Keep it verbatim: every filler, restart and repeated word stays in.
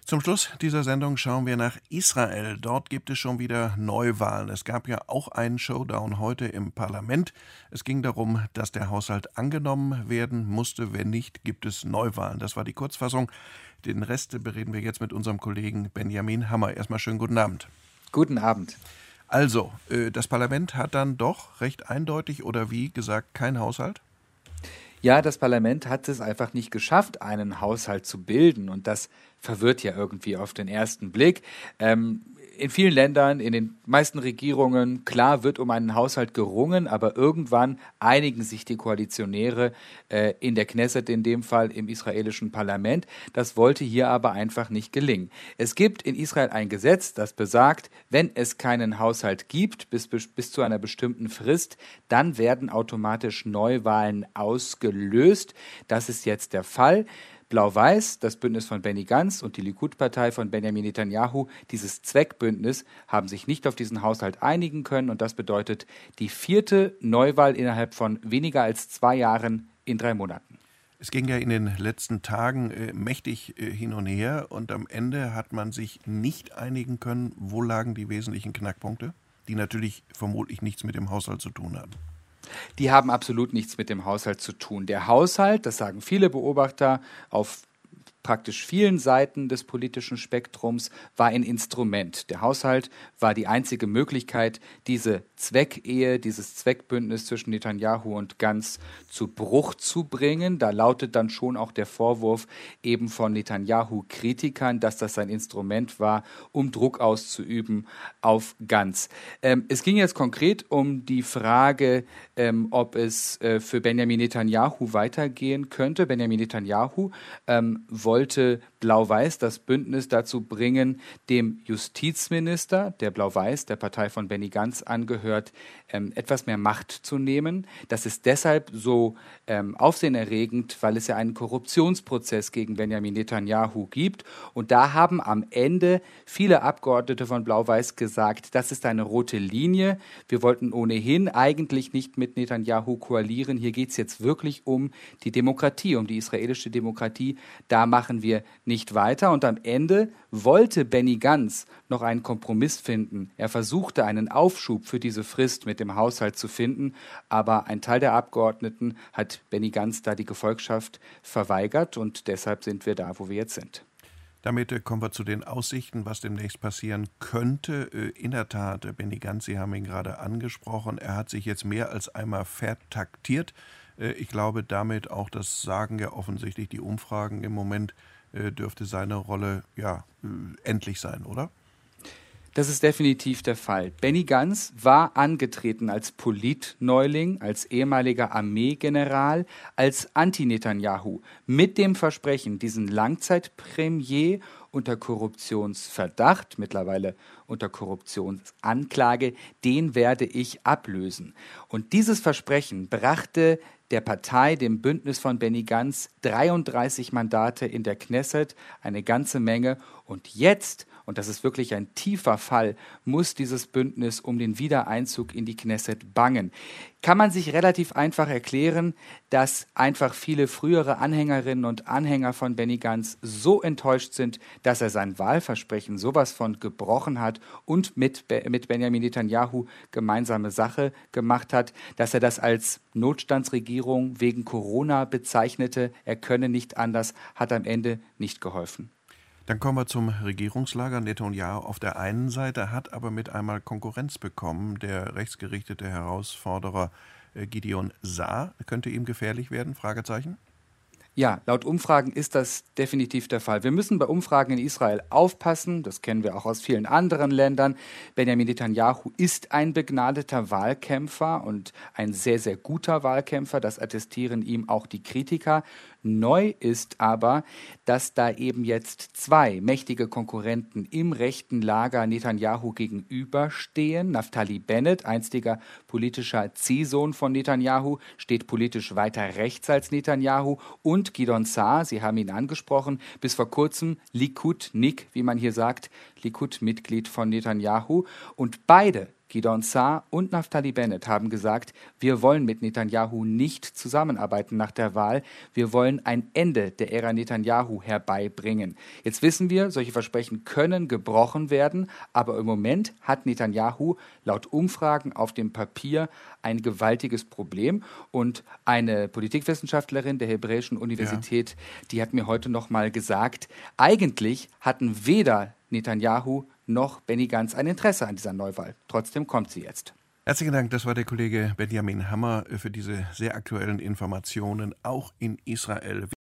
Zum Schluss dieser Sendung schauen wir nach Israel. Dort gibt es schon wieder Neuwahlen. Es gab ja auch einen Showdown heute im Parlament. Es ging darum, dass der Haushalt angenommen werden musste. Wenn nicht, gibt es Neuwahlen. Das war die Kurzfassung. Den Rest bereden wir jetzt mit unserem Kollegen Benjamin Hammer. Erstmal schönen guten Abend. Guten Abend. Also, das Parlament hat dann doch recht eindeutig oder wie gesagt keinen Haushalt? Ja, das Parlament hat es einfach nicht geschafft, einen Haushalt zu bilden. Und das verwirrt ja irgendwie auf den ersten Blick. Ähm, in vielen Ländern, in den meisten Regierungen, klar wird um einen Haushalt gerungen, aber irgendwann einigen sich die Koalitionäre äh, in der Knesset, in dem Fall im israelischen Parlament. Das wollte hier aber einfach nicht gelingen. Es gibt in Israel ein Gesetz, das besagt, wenn es keinen Haushalt gibt, bis, bis, bis zu einer bestimmten Frist, dann werden automatisch Neuwahlen ausgelöst. Das ist jetzt der Fall. Blau-Weiß, das Bündnis von Benny Gantz und die Likud-Partei von Benjamin Netanyahu, dieses Zweckbündnis, haben sich nicht auf diesen Haushalt einigen können. Und das bedeutet die vierte Neuwahl innerhalb von weniger als zwei Jahren in drei Monaten. Es ging ja in den letzten Tagen äh, mächtig äh, hin und her. Und am Ende hat man sich nicht einigen können. Wo lagen die wesentlichen Knackpunkte, die natürlich vermutlich nichts mit dem Haushalt zu tun haben? Die haben absolut nichts mit dem Haushalt zu tun. Der Haushalt, das sagen viele Beobachter auf praktisch vielen Seiten des politischen Spektrums, war ein Instrument. Der Haushalt war die einzige Möglichkeit, diese Zweckehe, dieses Zweckbündnis zwischen Netanyahu und Gantz zu Bruch zu bringen. Da lautet dann schon auch der Vorwurf eben von Netanyahu-Kritikern, dass das ein Instrument war, um Druck auszuüben auf Gantz. Ähm, es ging jetzt konkret um die Frage, ähm, ob es äh, für Benjamin Netanyahu weitergehen könnte. Benjamin Netanyahu ähm, wollte Blau-Weiß, das Bündnis, dazu bringen, dem Justizminister, der Blau-Weiß, der Partei von Benny Gantz angehört, ähm, etwas mehr Macht zu nehmen. Das ist deshalb so ähm, aufsehenerregend, weil es ja einen Korruptionsprozess gegen Benjamin Netanyahu gibt. Und da haben am Ende viele Abgeordnete von Blau-Weiß gesagt, das ist eine rote Linie. Wir wollten ohnehin eigentlich nicht mit Netanyahu koalieren. Hier geht es jetzt wirklich um die Demokratie, um die israelische Demokratie. Da machen wir nicht weiter. Und am Ende wollte Benny Gantz noch einen Kompromiss finden. Er versuchte, einen Aufschub für diese Frist mit dem Haushalt zu finden, aber ein Teil der Abgeordneten hat Benny Gantz da die Gefolgschaft verweigert und deshalb sind wir da, wo wir jetzt sind. Damit äh, kommen wir zu den Aussichten, was demnächst passieren könnte. Äh, in der Tat, äh, Benny Gantz, Sie haben ihn gerade angesprochen, er hat sich jetzt mehr als einmal vertaktiert. Äh, ich glaube, damit auch, das sagen ja offensichtlich die Umfragen im Moment, äh, dürfte seine Rolle ja äh, endlich sein, oder? Das ist definitiv der Fall. Benny Gantz war angetreten als Politneuling, als ehemaliger Armeegeneral, als Anti-Netanyahu, mit dem Versprechen, diesen Langzeitpremier unter Korruptionsverdacht, mittlerweile unter Korruptionsanklage, den werde ich ablösen. Und dieses Versprechen brachte der Partei, dem Bündnis von Benny Gantz, dreiunddreißig Mandate in der Knesset, eine ganze Menge. Und jetzt, und das ist wirklich ein tiefer Fall, muss dieses Bündnis um den Wiedereinzug in die Knesset bangen. Kann man sich relativ einfach erklären, dass einfach viele frühere Anhängerinnen und Anhänger von Benny Gantz so enttäuscht sind, dass er sein Wahlversprechen sowas von gebrochen hat und mit, mit Benjamin Netanyahu gemeinsame Sache gemacht hat, dass er das als Notstandsregierung wegen Corona bezeichnete. Er könne nicht anders, hat am Ende nicht geholfen. Dann kommen wir zum Regierungslager. Netanyahu auf der einen Seite hat aber mit einmal Konkurrenz bekommen. Der rechtsgerichtete Herausforderer Gideon Saar könnte ihm gefährlich werden? Fragezeichen. Ja, laut Umfragen ist das definitiv der Fall. Wir müssen bei Umfragen in Israel aufpassen, das kennen wir auch aus vielen anderen Ländern. Benjamin Netanyahu ist ein begnadeter Wahlkämpfer und ein sehr, sehr guter Wahlkämpfer, das attestieren ihm auch die Kritiker. Neu ist aber, dass da eben jetzt zwei mächtige Konkurrenten im rechten Lager Netanyahu gegenüberstehen. Naftali Bennett, einstiger politischer Ziehsohn von Netanyahu, steht politisch weiter rechts als Netanyahu, und Gideon Saar, Sie haben ihn angesprochen, bis vor kurzem Likud-Nik, wie man hier sagt, Likud-Mitglied von Netanyahu. Und beide Gideon Sa'ar und Naftali Bennett haben gesagt, wir wollen mit Netanyahu nicht zusammenarbeiten nach der Wahl. Wir wollen ein Ende der Ära Netanyahu herbeibringen. Jetzt wissen wir, solche Versprechen können gebrochen werden, aber im Moment hat Netanyahu laut Umfragen auf dem Papier ein gewaltiges Problem. Und eine Politikwissenschaftlerin der Hebräischen Universität, ja. die hat mir heute noch mal gesagt, eigentlich hatten weder Netanyahu noch Benny Gantz ein Interesse an dieser Neuwahl. Trotzdem kommt sie jetzt. Herzlichen Dank, das war der Kollege Benjamin Hammer für diese sehr aktuellen Informationen, auch in Israel.